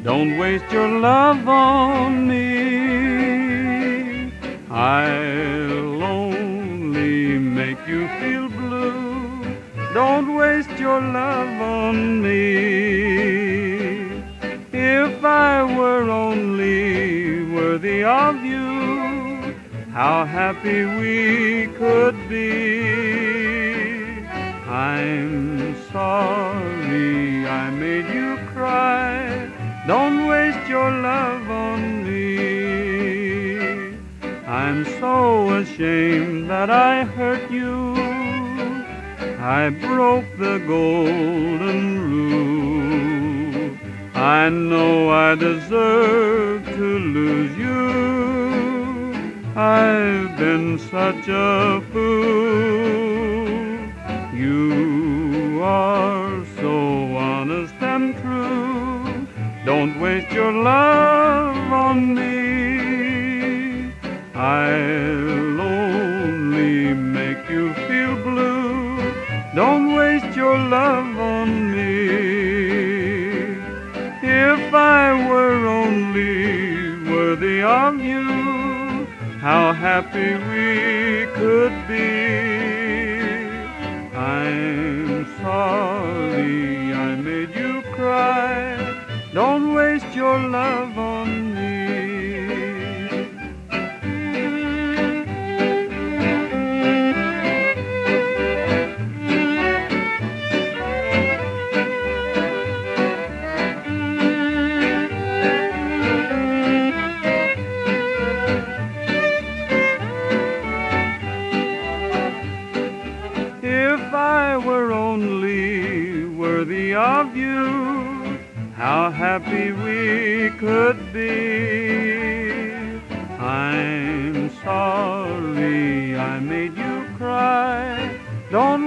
Don't waste your love on me. I'll only make you feel blue. Don't waste your love on me. If I were only worthy of you, how happy we could be. I'm sorry I made you cry. Don't waste your love on me. I'm so ashamed that I hurt you. I broke the golden rule. I know I deserve to lose you. I've been such a fool. You are so honest and true. Don't waste your love on me. I'll only make you feel blue. Don't waste your love on me. If I were only worthy of you, how happy we could be. I'm sorry I made you cry. Don't waste your love on me. If I were only worthy of you, how happy we could be. I'm sorry I made you cry. Don't